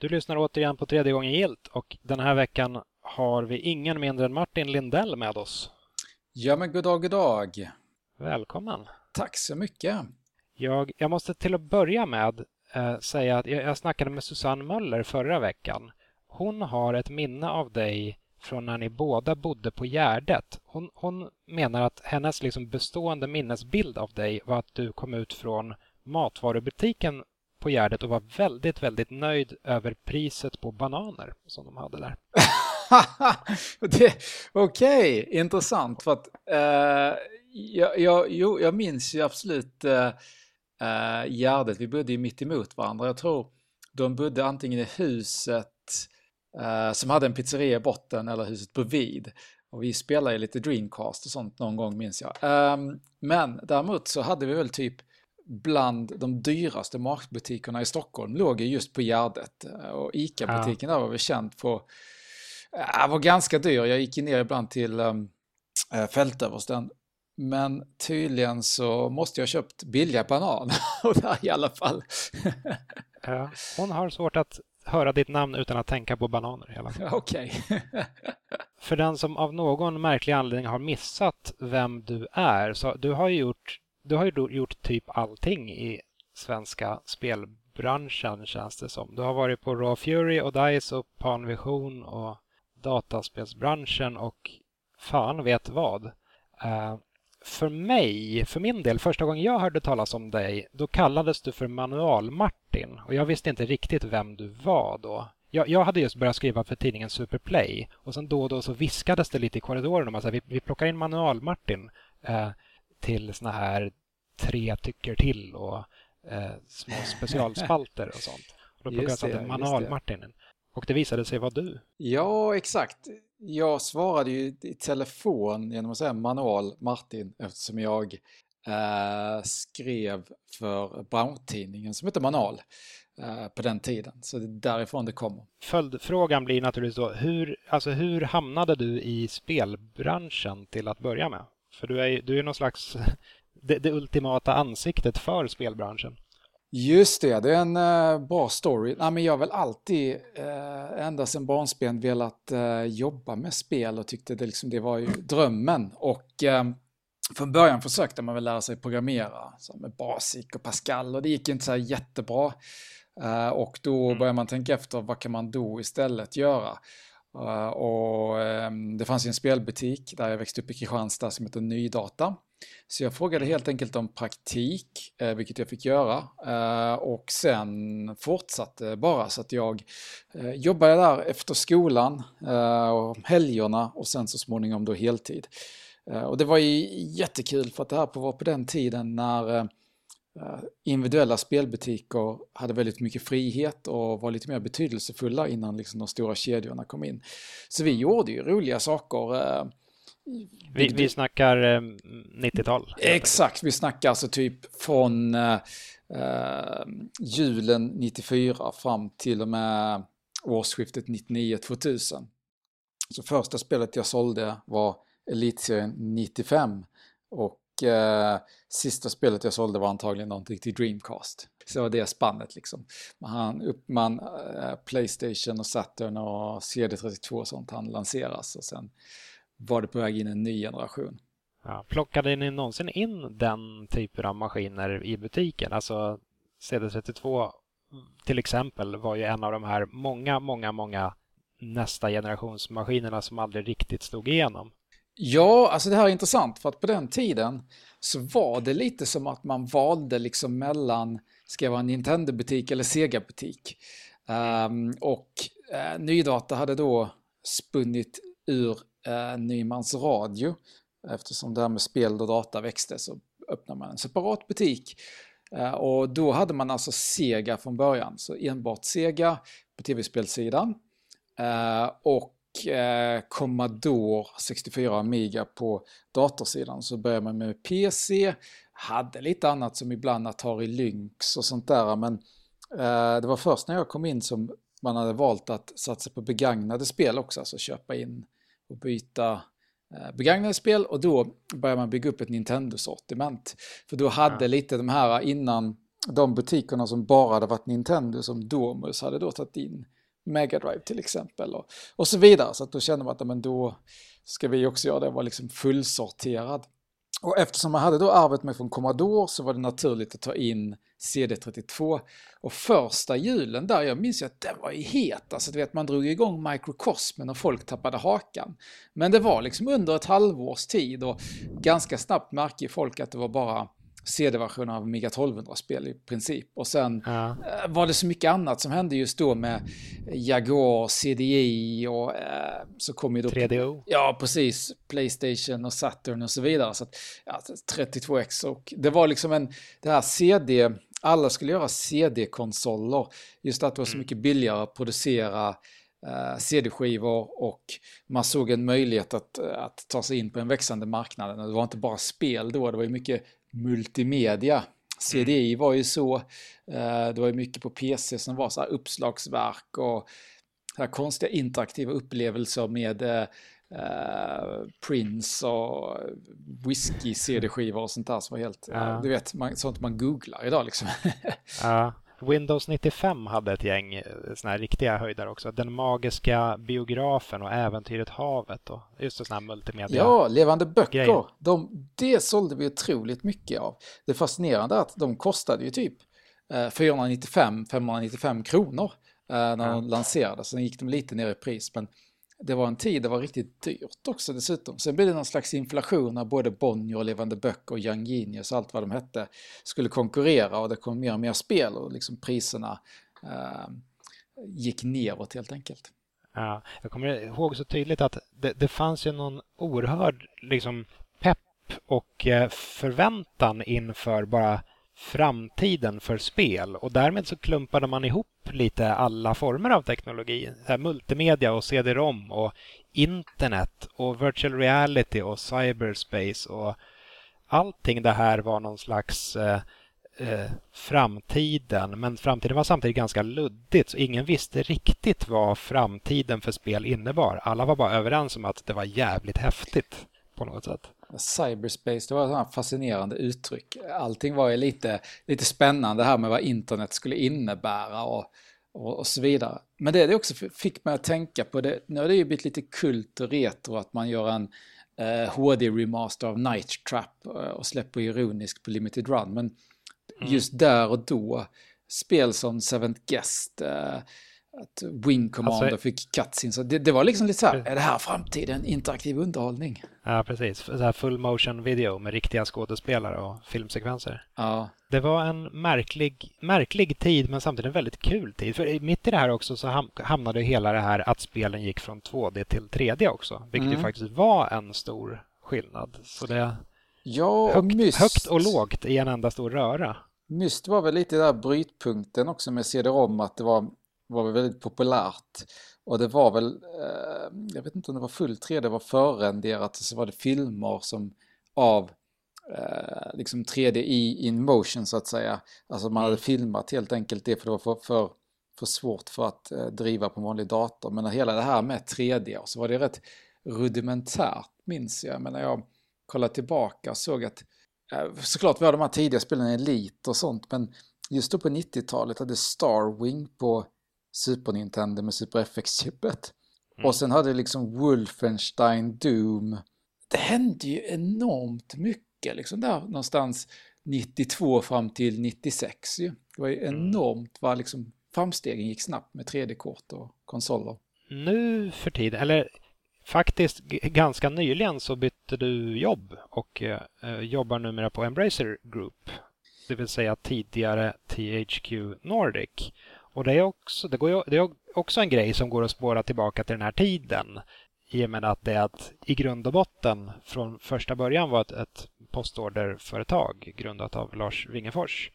Du lyssnar återigen på tredje gången gillt och den här veckan har vi ingen mindre än Martin Lindell med oss. Ja, men god dag, god dag. Välkommen. Tack så mycket. Jag måste till att börja med säga att jag snackade med Susanne Möller förra veckan. Hon har ett minne av dig från när ni båda bodde på Gärdet. Hon menar att hennes liksom bestående minnesbild av dig var att du kom ut från matvarubutiken på Gärdet och var väldigt, väldigt nöjd över priset på bananer som de hade där. Okej, intressant. För att, jag minns ju absolut Gärdet. Vi bodde ju mitt emot varandra. Jag tror de bodde antingen i huset som hade en pizzeria i botten eller huset bredvid. Och vi spelade ju lite Dreamcast och sånt någon gång, minns jag. Men däremot så hade vi väl typ bland de dyraste matbutikerna i Stockholm låg ju just på Gärdet. Och ICA-butiken där var väl känd på... var ganska dyr. Jag gick ner ibland till Fältöversten. Men tydligen så måste jag ha köpt billiga bananer. Och där i alla fall. Ja, hon har svårt att höra ditt namn utan att tänka på bananer i alla fall. Okej. För den som av någon märklig anledning har missat vem du är, så du har ju gjort typ allting i svenska spelbranschen, känns det som. Du har varit på Raw Fury och DICE och Panvision och dataspelsbranschen och fan vet vad. För min del, första gången jag hörde talas om dig, då kallades du för Manual Martin. Och jag visste inte riktigt vem du var då. Jag hade just börjat skriva för tidningen Superplay. Och sen då och då så viskades det lite i korridoren om att vi plockar in Manual Martin till såna här 3 tycker till och små specialspalter och sånt. Och då plockades det Manual Martin in. Och det visade sig vara du. Ja, exakt. Jag svarade ju i telefon genom att säga Manual Martin eftersom jag skrev för Brown-tidningen som heter Manual på den tiden. Så det är därifrån det kommer. Följdfrågan blir naturligtvis då, hur hamnade du i spelbranschen till att börja med? För du är någon slags det ultimata ansiktet för spelbranschen. Just det är en bra story. Nej, men jag har väl alltid ända sedan barnsben velat jobba med spel och tyckte det var ju drömmen. Och från början försökte man väl lära sig programmera så med Basic och Pascal och det gick inte så här jättebra. Och då började man tänka efter vad kan man då istället göra. Och det fanns ju en spelbutik där jag växte upp i Kristianstad som heter Nydata. Så jag frågade helt enkelt om praktik, vilket jag fick göra. Och sen fortsatte bara så att jag jobbade där efter skolan och helgerna och sen så småningom då heltid. Och det var jättekul för att det här var på den tiden när individuella spelbutiker hade väldigt mycket frihet och var lite mer betydelsefulla innan liksom de stora kedjorna kom in. Så vi gjorde ju roliga saker. Vi snackar 90-tal. Exakt, vi snackar alltså typ från julen 94 fram till och med årsskiftet 99-2000. Så första spelet jag sålde var Elitserien 95 och sista spelet jag sålde var antagligen någonting till Dreamcast. Så det var det spannet liksom. PlayStation och Saturn och CD32 och sånt han lanseras och sen var det på väg in en ny generation. Ja, plockade ni någonsin in den typen av maskiner i butiken? Alltså CD32 till exempel var ju en av de här många nästa generationsmaskinerna som aldrig riktigt slog igenom. Ja, alltså det här är intressant för att på den tiden så var det lite som att man valde liksom mellan, ska jag vara en Nintendo-butik eller Sega-butik. Nydata hade då spunnit ur Nymans Radio. Eftersom det här med spel och data växte så öppnade man en separat butik. Och då hade man alltså Sega från början. Så enbart Sega på tv-spelsidan. Och Commodore 64 Amiga på datorsidan. Så började man med PC. Hade lite annat som ibland Atari Lynx och sånt där. Men det var först när jag kom in som man hade valt att satsa på begagnade spel också. Alltså köpa in och byta begagnade spel. Och då började man bygga upp ett Nintendo-sortiment. För då hade lite de här innan de butikerna som bara hade varit Nintendo, som Domus, hade då tagit in Mega Drive till exempel och så vidare. Så att då kände man att men då ska vi också göra det, var liksom fullsorterad. Och eftersom man hade då arvet med från Commodore så var det naturligt att ta in CD32. Och första julen där, jag minns ju att den var ju het. Alltså du vet, man drog igång Microcosmen och folk tappade hakan. Men det var liksom under ett halvårs tid och ganska snabbt märkte folk att det var bara CD-versioner av Amiga 1200-spel i princip. Och sen var det så mycket annat som hände just då med Jaguar, CDI och så kom ju då 3DO. Ja, precis. PlayStation och Saturn och så vidare. Så att, 32X och det var liksom det här CD, alla skulle göra CD-konsoler. Just att det var så mycket billigare att producera CD-skivor och man såg en möjlighet att ta sig in på en växande marknad. Det var inte bara spel då, det var ju mycket multimedia. CDI var ju så, det var ju mycket på PC som var så här uppslagsverk och här konstiga interaktiva upplevelser med Prince och whisky CD-skivor och sånt där som var helt, du vet, sånt man googlar idag liksom. Ja. Windows 95 hade ett gäng såna här riktiga höjdare också. Den magiska biografen och Äventyret havet och just såna här multimedia. Ja, levande böcker. Det sålde vi otroligt mycket av. Det är fascinerande att de kostade ju typ 495-595 kronor när de lanserades. Sen gick de lite ner i pris, men det var en tid det var riktigt dyrt också dessutom. Sen blev det någon slags inflation när både Bonnier och Levande böcker och Young Genius och allt vad de hette skulle konkurrera och det kom mer och mer spel och liksom priserna gick neråt helt enkelt. Ja, jag kommer ihåg så tydligt att det fanns ju någon oerhörd liksom pepp och förväntan inför bara framtiden för spel och därmed så klumpade man ihop lite alla former av teknologi. Så här multimedia och CD-ROM och internet och virtual reality och cyberspace och allting det här var någon slags framtiden, men framtiden var samtidigt ganska luddigt så ingen visste riktigt vad framtiden för spel innebar. Alla var bara överens om att det var jävligt häftigt på något sätt. Cyberspace, det var ett fascinerande uttryck. Allting var ju lite spännande här med vad internet skulle innebära och så vidare. Men det också fick mig att tänka på det. Nu har det ju blivit lite kult och retro att man gör en HD-remaster av Night Trap och släpper ironiskt på Limited Run. Men just där och då, spel som Seventh Guest, att Wing Commander fick cutscenes. Så det var liksom lite så här, är det här framtiden? Interaktiv underhållning? Ja, precis. Så här full motion video med riktiga skådespelare och filmsekvenser. Ja. Det var en märklig tid men samtidigt en väldigt kul tid. För mitt i det här också så hamnade hela det här att spelen gick från 2D till 3D också. Vilket ju faktiskt var en stor skillnad. Så det är högt och lågt i en enda stor röra. Myst var väl lite där brytpunkten också med CD-ROM att det var väldigt populärt och det var väl jag vet inte om det var full 3D, var förrenderat och så var det filmer som av liksom 3D in motion så att säga, alltså man hade filmat helt enkelt det för det var för svårt för att driva på en vanlig dator, men hela det här med 3D och så var det rätt rudimentärt minns jag, men när jag kollade tillbaka och såg att såklart var de här tidiga spelen Elite och sånt, men just då på 90-talet hade Starwing på Super Nintendo med Super FX-chippet. Och sen hade liksom Wolfenstein, Doom. Det hände ju enormt mycket liksom där någonstans 92 fram till 96 ju. Det var ju enormt vad liksom framstegen gick snabbt med 3D-kort och konsoler. Nu för tiden, eller faktiskt ganska nyligen så bytte du jobb och jobbar numera på Embracer Group. Det vill säga tidigare THQ Nordic. Och det är också en grej som går att spåra tillbaka till den här tiden. I och med att det i grund och botten från första början var ett postorderföretag grundat av Lars Wingefors.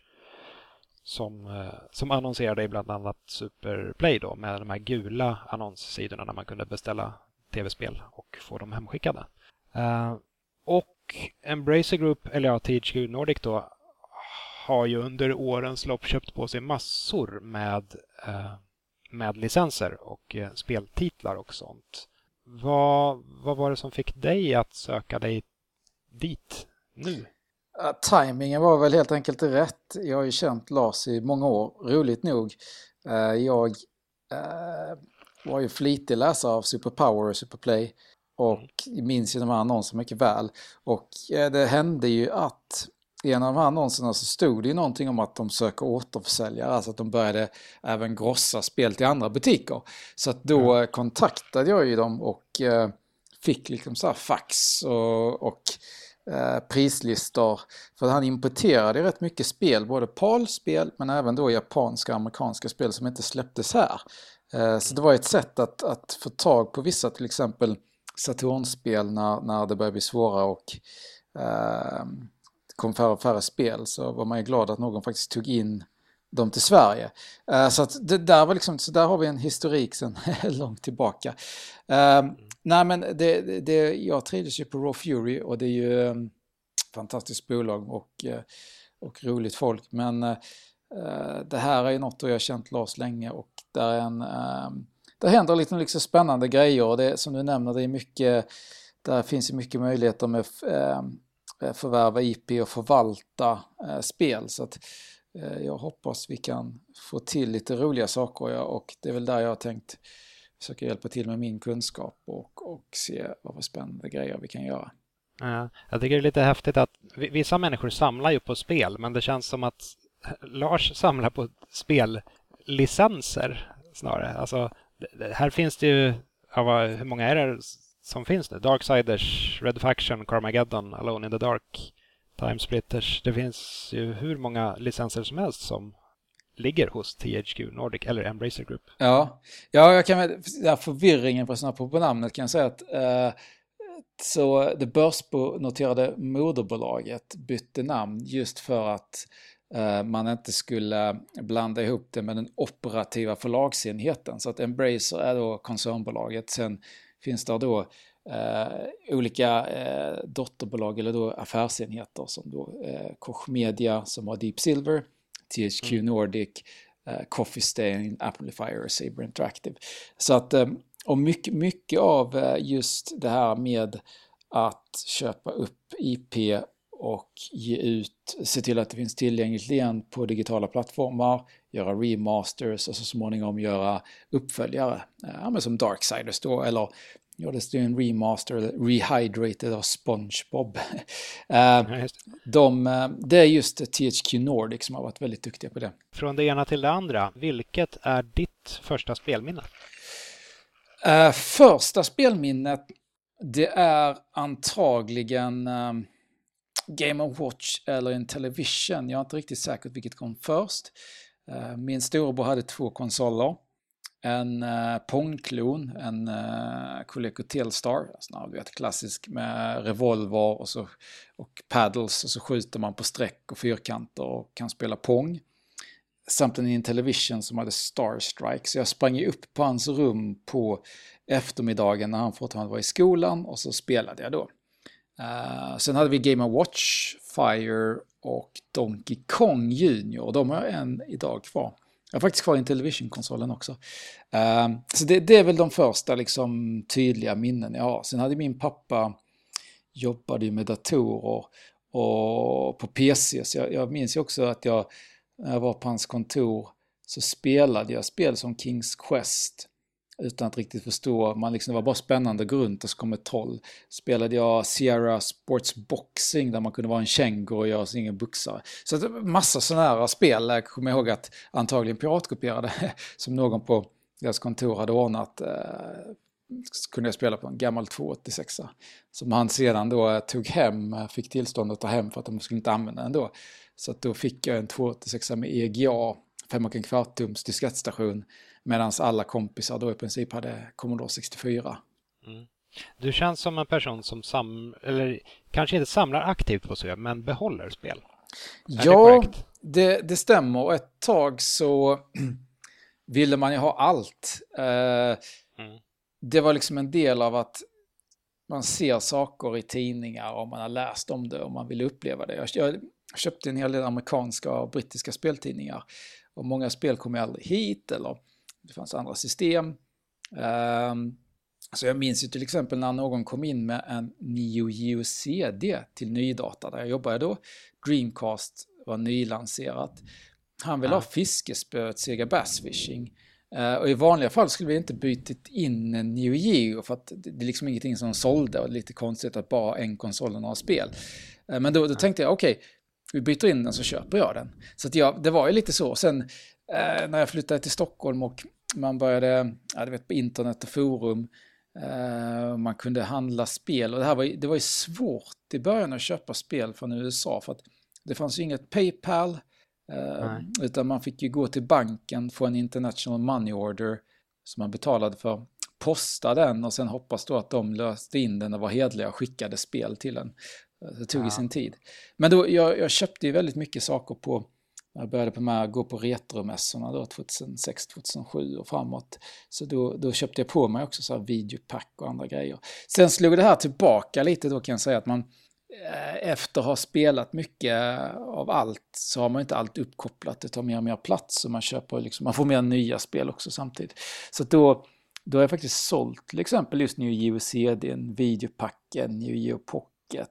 Som annonserade i bland annat Superplay då, med de här gula annonssidorna där man kunde beställa tv-spel och få dem hemskickade. Och Embracer Group, eller ja, THQ Nordic då, har ju under årens lopp köpt på sig massor med licenser och speltitlar och sånt. Vad var det som fick dig att söka dig dit nu? Timingen var väl helt enkelt rätt. Jag har ju känt Lars i många år, roligt nog. Jag var ju flitig läsare av Superpower och Superplay och minns ju de här annonserna mycket väl. Och det hände ju att i en av de här annonserna så stod det ju någonting om att de söker återförsäljare, alltså att de började även grossa spel till andra butiker. Så att då kontaktade jag ju dem och fick liksom så här fax och prislistor, för han importerade rätt mycket spel, både PAL-spel men även då japanska och amerikanska spel som inte släpptes här. Så det var ett sätt att få tag på vissa, till exempel Saturn-spel när det började bli svåra och kom färre och färre spel, så var man ju glad att någon faktiskt tog in dem till Sverige. Så att det där var liksom, så där har vi en historik sedan långt tillbaka. Nej, men jag trivdes ju på Raw Fury och det är ju fantastiskt bolag och roligt folk, men det här är ju något jag har känt Lars länge, och där händer lite liksom spännande grejer, och det som du nämner, det är mycket, där finns ju mycket möjligheter med förvärva IP och förvalta spel, så att jag hoppas vi kan få till lite roliga saker, och det är väl där jag har tänkt försöka hjälpa till med min kunskap och se vad för spännande grejer vi kan göra. Ja, jag tycker det är lite häftigt att vissa människor samlar ju på spel, men det känns som att Lars samlar på spellicenser snarare. Alltså, här finns det ju, hur många är det som finns nu? Darksiders, Red Faction, Carmageddon, Alone in the Dark, Timesplitters. Det finns ju hur många licenser som helst som ligger hos THQ Nordic eller Embracer Group. Ja, jag kan med förvirringen för att snabba på namnet kan jag säga att så det börsnoterade moderbolaget bytte namn just för att man inte skulle blanda ihop det med den operativa förlagsenheten. Så att Embracer är då koncernbolaget. Sen finns det då olika dotterbolag eller då affärsenheter som då Koch Media som har Deep Silver, THQ Nordic, Coffee Stain, Amplifier och Saber Interactive. Så att och mycket av just det här med att köpa upp IP och ge ut, se till att det finns tillgängligt igen på digitala plattformar, göra remasters och så småningom göra uppföljare, men som Darksiders då, eller det är en remaster eller rehydrated av SpongeBob. Det är just THQ Nordic som har varit väldigt duktiga på det. Från det ena till det andra, vilket är ditt första spelminne? Första spelminnet, det är antagligen Game & Watch eller en Television. Jag är inte riktigt säker vilket kom först. Min storebror hade 2 konsoler. En Pong-klon, en Coleco Telstar, alltså klassisk med revolver och paddles, och så skjuter man på streck och fyrkanter och kan spela Pong. Samt en Intellivision som hade Star Strike. Så jag sprang upp på hans rum på eftermiddagen när han fortfarande var i skolan, och så spelade jag då. Sen hade vi Game & Watch, Fire och Donkey Kong Junior. De har jag än idag kvar. Jag har faktiskt kvar Intellivision-konsolen också. Så det är väl de första liksom tydliga minnen jag har. Sen hade min pappa jobbade ju med datorer och på PC. Så jag minns ju också att när jag var på hans kontor så spelade jag spel som King's Quest utan att riktigt förstå. Det var bara spännande att gå runt och så kom ett troll. Spelade jag Sierra Sports Boxing där man kunde vara en känguru och göra sin egen boxare. Så att massa sådana här spel. Jag kommer ihåg att antagligen piratkopierade som någon på deras kontor hade ordnat. Kunde jag spela på en gammal 286 som han sedan då tog hem, fick tillstånd att ta hem för att de skulle inte använda den då. Så att då fick jag en 286 med EGA 5,25 tums diskettstation, medan alla kompisar då i princip hade Commodore 64. Du känns som en person som eller kanske inte samlar aktivt på spel, men behåller spel. Ja, det stämmer. Och ett tag så ville man ju ha allt. Det var liksom en del av att man ser saker i tidningar och man har läst om det och man vill uppleva det. Jag köpte en hel del amerikanska och brittiska speltidningar. Och många spel kom aldrig hit, eller det fanns andra system. Så jag minns ju till exempel när någon kom in med en Neo Geo CD till nydata där jag jobbade då. Dreamcast var nylanserat. Han ville ha fiskespöet Sega Bass Fishing. Och i vanliga fall skulle vi inte bytt in en Neo Geo för att det är liksom ingenting som sålde och det är lite konstigt att bara en konsol och några spel. Men då tänkte jag okej, vi byter in den så köper jag den. Så att det var ju lite så. Sen när jag flyttade till Stockholm och man började, du vet, på internet och forum, man kunde handla spel och det var ju svårt i början att köpa spel från USA för att det fanns ju inget PayPal. Utan man fick ju gå till banken, få en international money order som man betalade för, posta den och sen hoppas då att de löste in den och var hedliga och skickade spel till en. Det tog i sin tid. Men då, jag köpte ju väldigt mycket saker jag började gå på retromässorna då 2006-2007 och framåt. Så då köpte jag på mig också så här videopack och andra grejer. Sen slog det här tillbaka lite, då kan jag säga att man efter att ha spelat mycket av allt så har man inte allt uppkopplat. Det tar mer och mer plats och man köper liksom, man får mer nya spel också samtidigt. Så då har jag faktiskt sålt till exempel just Neo Geo CD, videopacken, Neo Geo Pocket,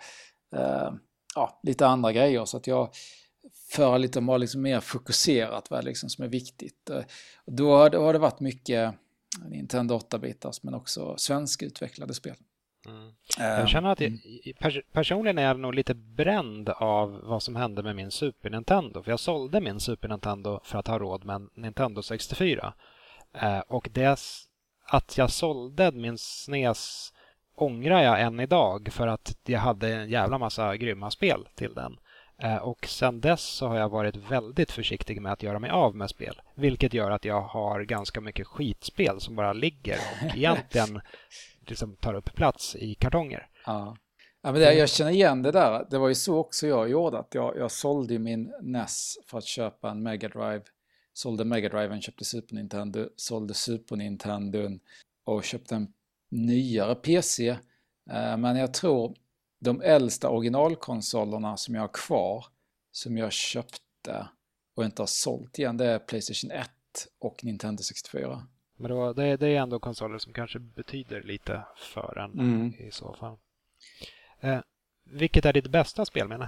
lite andra grejer så att jag för lite var liksom mer fokuserat vad liksom som är viktigt. Då har det varit mycket Nintendo 8-bitars men också svenskutvecklade spel. Jag känner att personligen är jag nog lite bränd av vad som hände med min Super Nintendo. För jag sålde min Super Nintendo för att ha råd med en Nintendo 64. Och att jag sålde min SNES ångrar jag än idag för att jag hade en jävla massa grymma spel till den. Och sen dess så har jag varit väldigt försiktig med att göra mig av med spel. Vilket gör att jag har ganska mycket skitspel som bara ligger och egentligen liksom tar upp plats i kartonger. Ja, men jag känner igen det där. Det var ju så också jag gjorde. Att jag sålde min NES för att köpa en Mega Drive. Sålde Mega Driven, köpte Super Nintendo. Sålde Super Nintendo och köpte en nyare PC. Men jag tror de äldsta originalkonsolerna som jag har kvar, som jag köpte och inte har sålt igen, det är PlayStation 1 och Nintendo 64. Men det är ändå konsoler som kanske betyder lite för en i så fall. Vilket är ditt bästa spelminne?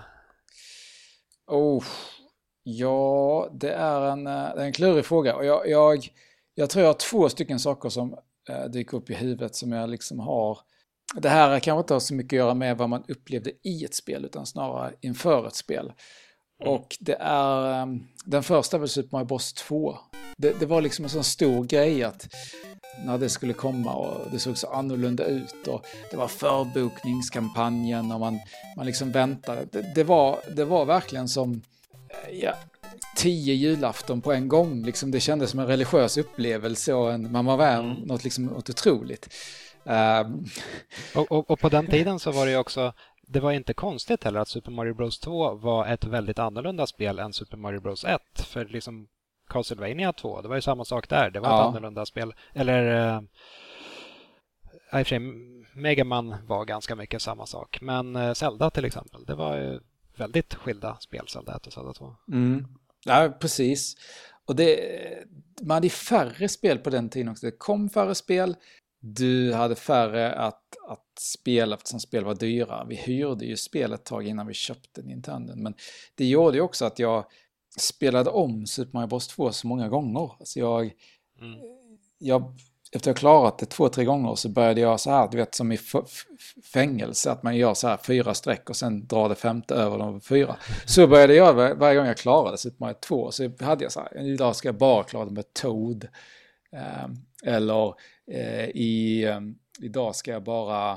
Ja, det är en klurig fråga. Och jag tror jag har 2 stycken saker som dyker upp i huvudet som jag liksom har. Det här kanske inte har så mycket att göra med vad man upplevde i ett spel utan snarare inför ett spel. Och det är den första var Super Mario Bros 2. Det var liksom en sån stor grej att när det skulle komma och det såg så annorlunda ut och det var förbokningskampanjen och man liksom väntade. Det var verkligen som 10 julafton på en gång. Liksom det kändes som en religiös upplevelse och man var något otroligt. Och på den tiden så var det ju också, det var inte konstigt heller att Super Mario Bros 2 var ett väldigt annorlunda spel än Super Mario Bros 1. För liksom Castlevania 2, det var ju samma sak där. Det var ett annorlunda spel. Eller i och för sig, Mega Man var ganska mycket samma sak. Men Zelda till exempel, det var ju väldigt skilda spel, Zelda 1 och Zelda 2. Ja, precis. Och man hade färre spel på den tiden också. Det kom färre spel. Du hade färre att spela eftersom spel var dyra. Vi hyrde ju spel ett tag innan vi köpte Nintendo. Men det gjorde ju också att jag spelade om Super Mario Bros 2 så många gånger. Alltså jag efter att ha klarat det 2-3 gånger så började jag så här, du vet som i fängelse, att man gör så här 4 streck och sen drar det 5:e över de 4. Så började jag varje gång jag klarade Super Mario 2. Så hade jag så här, idag ska jag bara klara det med Toad. Eller idag ska jag bara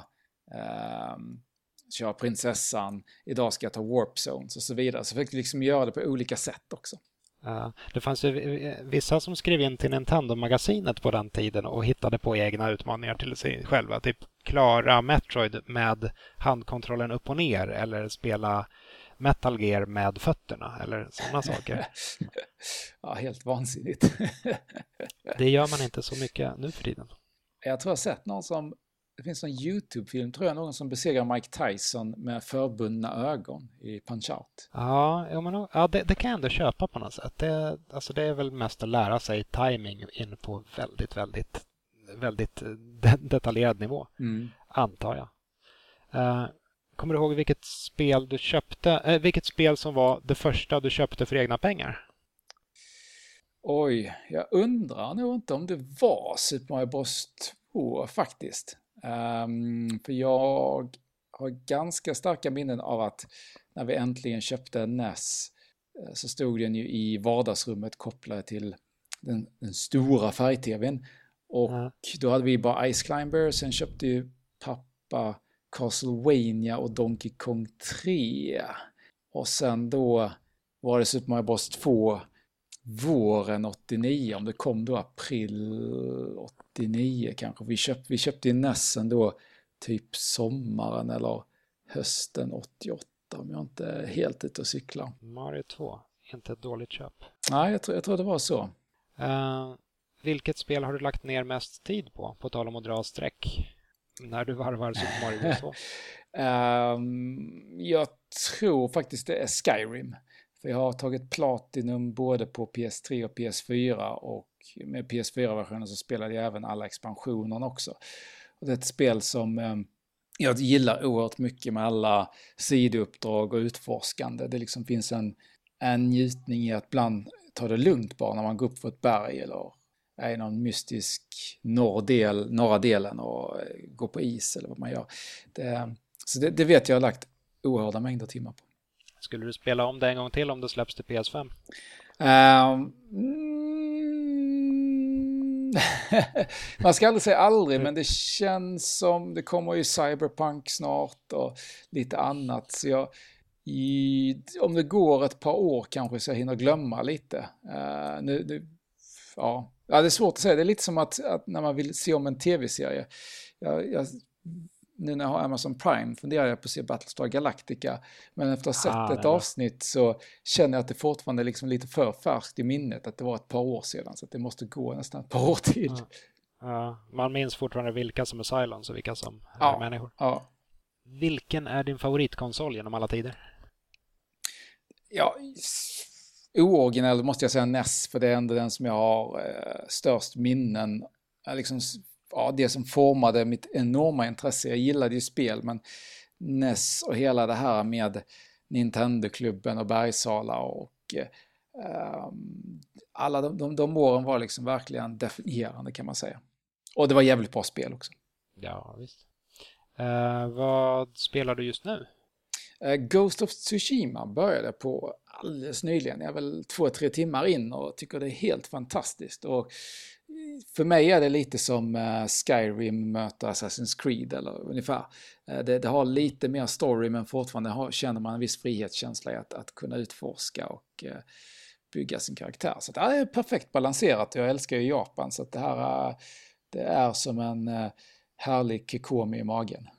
köra prinsessan, idag ska jag ta warp zones och så vidare. Så fick jag liksom göra det på olika sätt också. Det fanns ju vissa som skrev in till Nintendo-magasinet på den tiden och hittade på egna utmaningar till sig själva. Typ klara Metroid med handkontrollen upp och ner eller spela Metal Gear med fötterna eller sådana saker. Ja, helt vansinnigt. Det gör man inte så mycket nu för tiden. Jag tror jag har sett det finns en YouTube-film, tror jag, någon som besegrar Mike Tyson med förbundna ögon i Punch-Out. Ja, det kan jag ändå köpa på något sätt. Det är väl mest att lära sig timing in på väldigt, väldigt väldigt detaljerad nivå, antar jag. Kommer du ihåg vilket spel du köpte, vilket spel som var det första du köpte för egna pengar? Oj, jag undrar nog inte om det var Super Mario Bros 2 faktiskt. För jag har ganska starka minnen av att när vi äntligen köpte en NES så stod den ju i vardagsrummet kopplad till den stora färg-tvn. Och då hade vi bara Ice Climber, sen köpte ju pappa Castlevania och Donkey Kong 3. Och sen då var det Super Mario Bros 2 våren 89, om det kom då april 89 kanske. Vi köpte ju NESen då typ sommaren eller hösten 88, om jag inte är helt ute och cyklar. Mario 2, inte ett dåligt köp. Nej, jag tror det var så. Vilket spel har du lagt ner mest tid på tal om att dra streck när du varvar Super Mario Bros 2? Jag tror faktiskt det är Skyrim. För jag har tagit Platinum både på PS3 och PS4, och med PS4-versionen så spelade jag även alla expansionerna också. Och det är ett spel som jag gillar oerhört mycket med alla sidouppdrag och utforskande. Det liksom finns en njutning i att ibland ta det lugnt bara när man går upp för ett berg eller är i någon mystisk norra delen och går på is eller vad man gör. Så det vet jag har lagt oerhörda mängder timmar på. Skulle du spela om det en gång till om det släpps till PS5? Man ska aldrig säga aldrig, men det känns som det kommer ju Cyberpunk snart och lite annat. Så om det går ett par år kanske så jag hinner glömma lite. Ja, det är svårt att säga. Det är lite som att när man vill se om en tv-serie. Nu när jag har Amazon Prime funderar jag på att se Battlestar Galactica, men efter att ha sett ett avsnitt så känner jag att det fortfarande är liksom lite för färskt i minnet att det var ett par år sedan, så att det måste gå nästan ett par år till. Man minns fortfarande vilka som är Cylons och vilka som är människor. Ja. Vilken är din favoritkonsol genom alla tider? Ja, ooriginell måste jag säga NES, för det är ändå den som jag har störst minnen. Liksom, det som formade mitt enorma intresse. Jag gillade ju spel, men NES och hela det här med Nintendo-klubben och Bergsala och alla de åren var liksom verkligen definierande, kan man säga. Och det var jävligt bra spel också. Ja, visst. Vad spelar du just nu? Ghost of Tsushima började på alldeles nyligen. Jag är väl 2-3 timmar in och tycker det är helt fantastiskt. Och för mig är det lite som Skyrim möter Assassin's Creed eller ungefär. Det har lite mer story, men fortfarande känner man en viss frihetskänsla i att kunna utforska och bygga sin karaktär. Så det är perfekt balanserat. Jag älskar ju Japan, så att det är som en härlig kikomi i magen.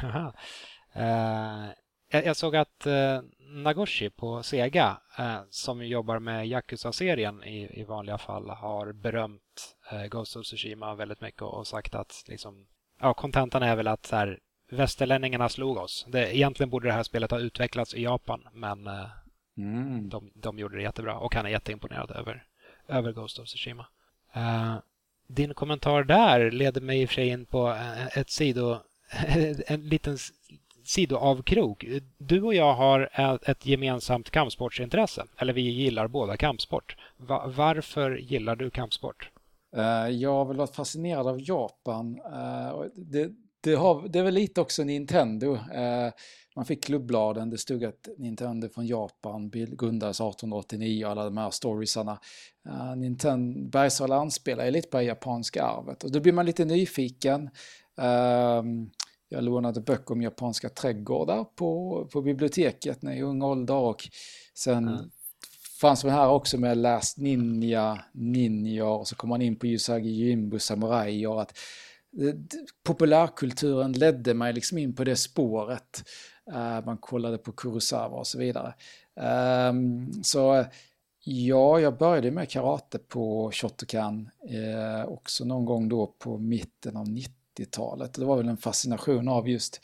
Jag såg att Nagoshi på Sega, som jobbar med Yakuza-serien i vanliga fall, har berömt Ghost of Tsushima väldigt mycket och sagt att liksom, kontentan är väl att så här, västerlänningarna slog oss. Egentligen borde det här spelet ha utvecklats i Japan, men de gjorde det jättebra och han är jätteimponerad över Ghost of Tsushima. Din kommentar där leder mig i och för sig in på en liten sidoavkrok. Du och jag har ett gemensamt kampsportsintresse. Eller vi gillar båda kampsport. Varför gillar du kampsport? Jag har väl varit fascinerad av Japan. Det är väl lite också Nintendo. Man fick klubbladen, det stod att Nintendo från Japan grundades 1889 och alla de här storiesarna. Bergsala anspelar ju lite på det japanska arvet. Och då blir man lite nyfiken. Jag lånade böcker om japanska trädgårdar på biblioteket när jag var i ung ålder, och sen fanns det här också med Last Ninja, och så kom man in på Usagi Yojimbo Samurai, och att populärkulturen ledde mig liksom in på det spåret. Man kollade på Kurosawa och så vidare. Så ja, jag började med karate på Shotokan också någon gång då på mitten av 90-talet. Det var väl en fascination av just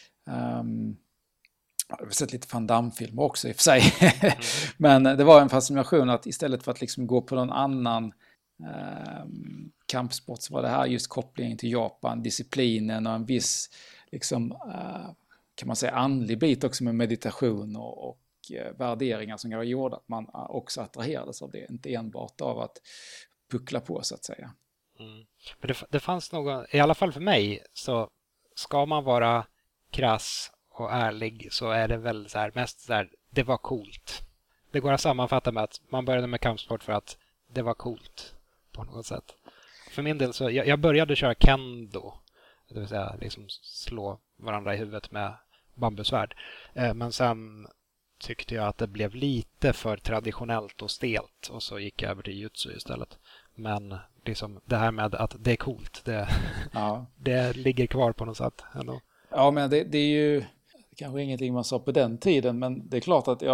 jag har sett lite Van Damme-filmer också i och för sig. Men det var en fascination att istället för att liksom gå på någon annan kampsport så var det här just kopplingen till Japan, disciplinen och en viss liksom, kan man säga andlig bit också med meditation och värderingar som gjorde att man också attraherades av det, inte enbart av att puckla på så att säga. Men det fanns någon, i alla fall för mig, så ska man vara krass och ärlig så är det väl så här, mest så här, det var coolt. Det går att sammanfatta med att man började med kampsport för att det var coolt på något sätt. För min del så, jag började köra kendo, det vill säga liksom slå varandra i huvudet med bambusvärd. Men sen tyckte jag att det blev lite för traditionellt och stelt och så gick jag över till jutsu istället. Men liksom det här med att det är coolt, det ligger kvar på något sätt ändå. Ja, men det är ju kanske ingenting man sa på den tiden, men det är klart att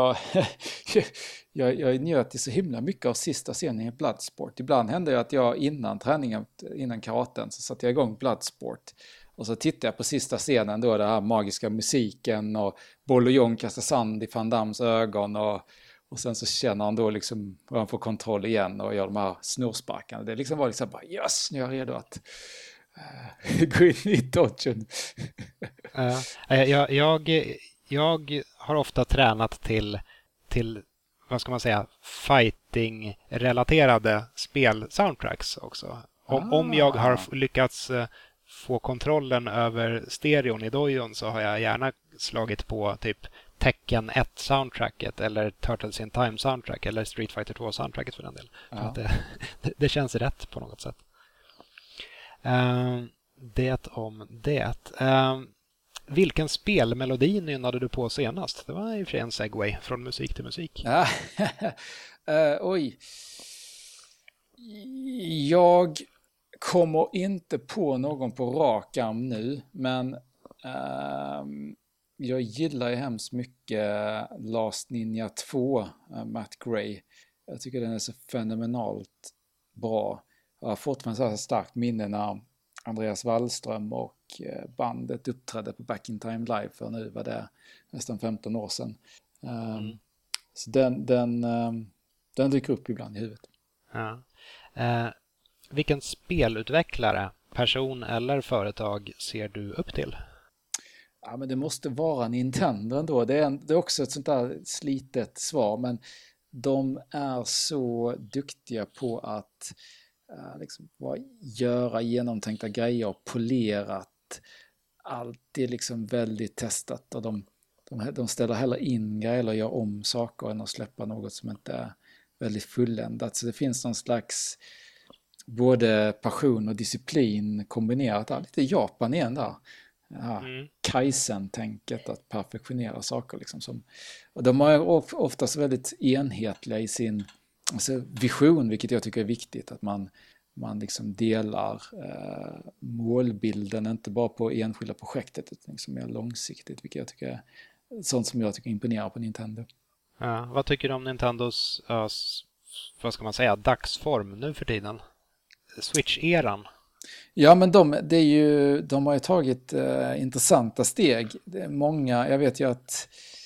jag njöt så himla mycket av sista scenen i Bloodsport. Ibland hände det att jag innan träningen, innan karaten, så satte jag igång Bloodsport. Och så tittade jag på sista scenen då, den här magiska musiken och Boll och Jong kastar sand i Van Dams ögon och sen så känner han då liksom hur han får kontroll igen och gör de här snorsparkarna. Det liksom var liksom bara, yes, nu är jag redo att gå in i dodgen. Jag har ofta tränat till vad ska man säga, fighting-relaterade spel-soundtracks också. Om jag har lyckats få kontrollen över stereon i dojon så har jag gärna slagit på typ Tekken 1-soundtracket eller Turtles in Time-soundtrack eller Street Fighter 2-soundtracket för den del. För att det känns rätt på något sätt. Det om det. Vilken spelmelodi nynnade du på senast? Det var i och för sig en segway från musik till musik. Oj. Jag kommer inte på någon på rak arm nu, men jag gillar ju hemskt mycket Last Ninja 2, Matt Gray. Jag tycker den är så fenomenalt bra. Jag har fortfarande så här starkt minne när Andreas Wallström och bandet uppträdde på Back in Time Live för nu var det nästan 15 år sedan. Så den dyker upp ibland i huvudet. Ja. Vilken spelutvecklare, person eller företag ser du upp till? Ja, men det måste vara Nintendo ändå. Det är också ett sånt där slitet svar, men de är så duktiga på att liksom göra genomtänkta grejer och polerat. Allt är liksom väldigt testat och de ställer heller in grejer eller gör om saker än att släppa något som inte är väldigt fulländat. Så det finns någon slags både passion och disciplin kombinerat. Lite Japan igen där. Kaizen-tänket att perfektionera saker liksom och de är oftast väldigt enhetliga i sin vision, vilket jag tycker är viktigt, att man liksom delar målbilden inte bara på enskilda projektet utan liksom mer långsiktigt, vilket jag tycker är sånt som jag tycker imponerar på Nintendo. Ja, vad tycker du om Nintendos vad ska man säga, dagsform nu för tiden? Switch-eran. Ja, men de har ju tagit intressanta steg. Det är många, jag vet ju att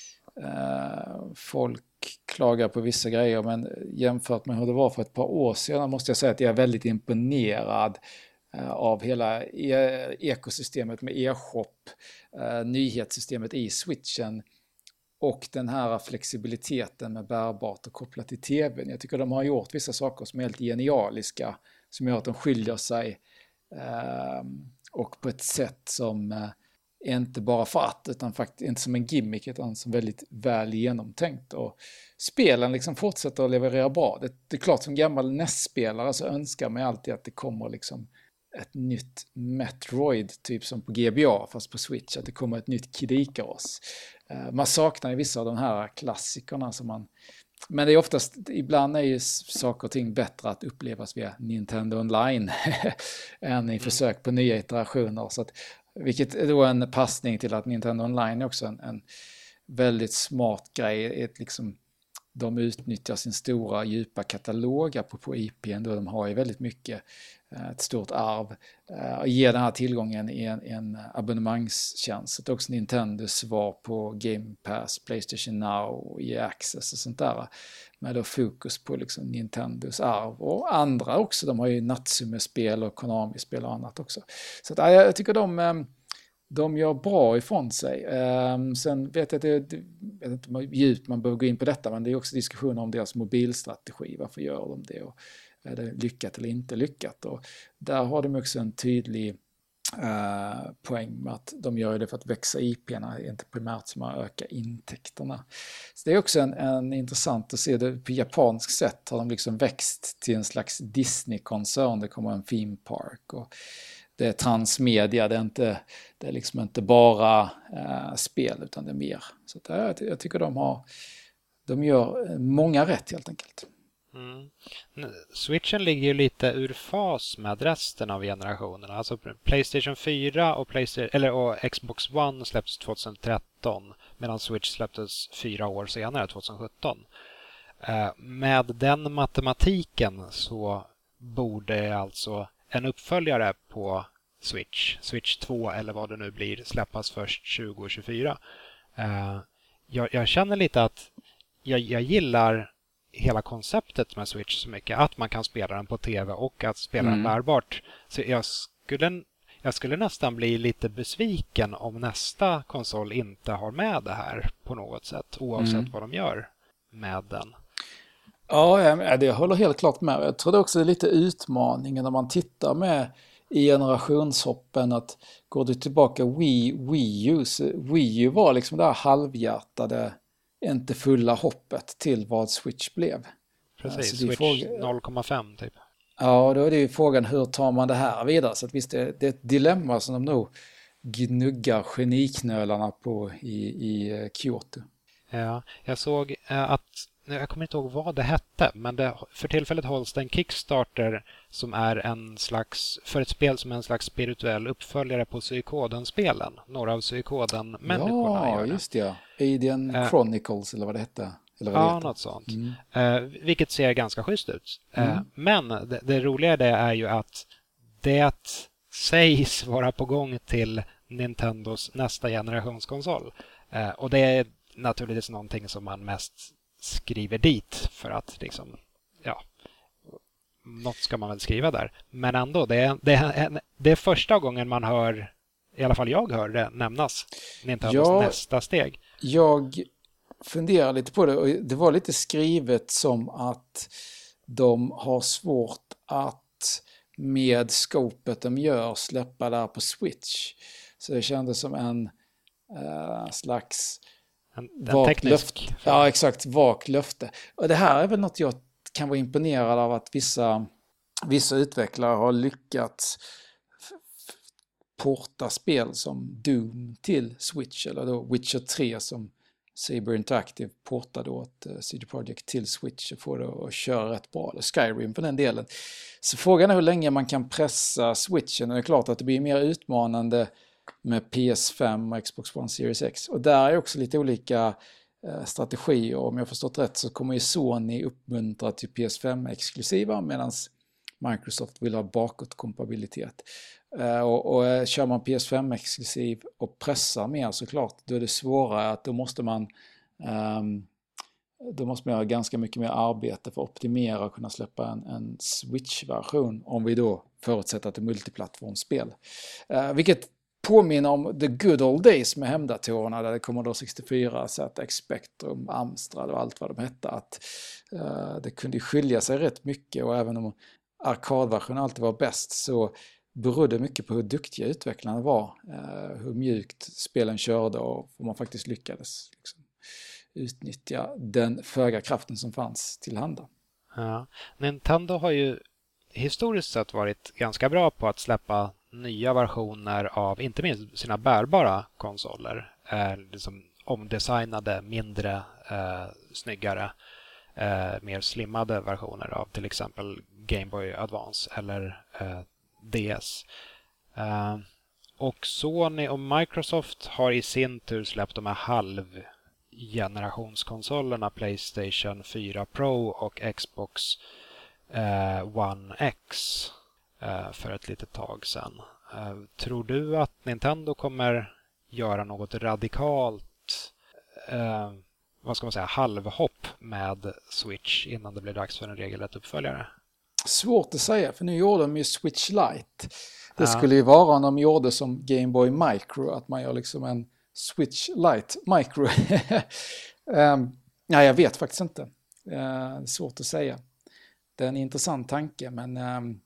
folk klagar på vissa grejer, men jämfört med hur det var för ett par år sedan måste jag säga att jag är väldigt imponerad av hela ekosystemet med e-shop, nyhetssystemet i Switchen och den här flexibiliteten med bärbart och kopplat till tvn. Jag tycker de har gjort vissa saker som är helt genialiska, som gör att de skiljer sig och på ett sätt som inte bara för att, utan faktiskt inte som en gimmick utan som väldigt väl genomtänkt, och spelen liksom fortsätter att leverera bra. Det är klart, som gammal NES-spelare så önskar man alltid att det kommer liksom ett nytt Metroid, typ som på GBA fast på Switch, att det kommer ett nytt Kid Icarus. Man saknar ju vissa av de här klassikerna men det är oftast, ibland är ju saker och ting bättre att upplevas via Nintendo Online än i försök på nya iterationer. Så att, vilket är då en passning till att Nintendo Online är också en väldigt smart grej. Ett liksom de utnyttjar sin stora djupa katalog på IPn då de har ju väldigt mycket, ett stort arv, och ger den här tillgången i en abonnemangstjänst. Det är också Nintendos svar på Game Pass, PlayStation Now, EA Access och sånt där, med då fokus på liksom Nintendos arv och andra också. De har ju Natsume-spel och Konami-spel och annat också. Så att, jag tycker de gör bra ifrån sig. Sen vet jag att jag vet inte hur djupt man behöver gå in på detta, men det är också diskussioner om deras mobilstrategi. Varför gör de det? Och är det lyckat eller inte lyckat? Och där har de också en tydlig poäng med att de gör det för att växa IP:na, inte primärt som att öka intäkterna. Så det är också en intressant att se det på japanskt sätt. Har de liksom växt till en slags Disney-koncern. Det kommer en theme park och det är transmedia, det är liksom inte bara spel utan det är mer. Så jag tycker de gör många rätt helt enkelt. Mm. Switchen ligger ju lite ur fas med resten av generationerna. Alltså PlayStation 4 och Xbox One släpptes 2013 medan Switch släpptes 4 år senare, 2017. Med den matematiken så borde alltså en uppföljare på Switch 2 eller vad det nu blir, släppas först 2024. Jag känner lite att jag gillar hela konceptet med Switch så mycket, att man kan spela den på tv och att spela den bärbart. Så jag skulle nästan bli lite besviken om nästa konsol inte har med det här på något sätt, oavsett vad de gör med den. Ja, det håller helt klart med. Jag tror det också är lite utmaningen när man tittar med i generationshoppen, att går du tillbaka Wii U var liksom det här halvhjärtade, inte fulla hoppet till vad Switch blev. Precis, Switch 0,5 typ. Ja, då är det ju frågan, hur tar man det här vidare? Så att visst, det är ett dilemma som de nog gnuggar geniknölarna på i Kyoto. Ja, jag såg att jag kommer inte ihåg vad det hette, men för tillfället hålls det en Kickstarter som är för ett spel som är en slags spirituell uppföljare på Suikoden-spelen. Några av Suikoden-människorna gör det. Ja, just det. Alien Chronicles eller vad det hette. Eller vad ja, det heter. Något sånt. Vilket ser ganska schysst ut. Men det roliga är ju att det sägs vara på gång till Nintendos nästa generationskonsol. Och det är naturligtvis någonting som man mest skriver dit för att liksom, ja, något ska man väl skriva där. Men ändå, det är första gången man hör, i alla fall jag hör det nämnas, Nintendos nästa steg. Jag funderar lite på det, och det var lite skrivet som att de har svårt att med scopet de gör släppa där på Switch. Så det kändes som en slags vagt löfte. Ja, exakt, vagt löfte. Och det här är väl något jag kan vara imponerad av, att vissa utvecklare har lyckats porta spel som Doom till Switch, eller då Witcher 3 som Saber Interactive portade åt CD Projekt till Switch och får det att köra rätt bra, eller Skyrim på den delen. Så frågan är hur länge man kan pressa Switchen, och det är klart att det blir mer utmanande med PS5 och Xbox One Series X. Och där är också lite olika strategier. Om jag förstått rätt så kommer ju Sony uppmuntra till PS5-exklusiva, medan Microsoft vill ha bakåtkompatibilitet. Och kör man PS5-exklusiv och pressar mer såklart, då är det svårare, att då måste man göra ganska mycket mer arbete för att optimera och kunna släppa en Switch-version, om vi då förutsätter att det är multiplattformsspel. Vilket påminner om the good old days med hemdatorerna, där det kommer då 64, ZX Spectrum, Amstrad och allt vad de hette, att det kunde skilja sig rätt mycket, och även om arkadversionen alltid var bäst så berodde mycket på hur duktiga utvecklarna var, hur mjukt spelen körde och om man faktiskt lyckades liksom utnyttja den föga kraften som fanns tillhanda. Ja. Nintendo har ju historiskt sett varit ganska bra på att släppa nya versioner av inte minst sina bärbara konsoler, liksom omdesignade, mindre, snyggare, mer slimmade versioner av till exempel Game Boy Advance eller DS. Och Sony och Microsoft har i sin tur släppt de här generationskonsolerna PlayStation 4 Pro och Xbox One X för ett litet tag sedan. Tror du att Nintendo kommer göra något radikalt vad ska man säga, halvhopp med Switch innan det blir dags för en regelrätt uppföljare? Svårt att säga, för nu gjorde de ju Switch Lite. Det skulle ju vara om de gjorde som Game Boy Micro, att man gör liksom en Switch Lite Micro. Nej, jag vet faktiskt inte. Det är svårt att säga. Det är en intressant tanke, men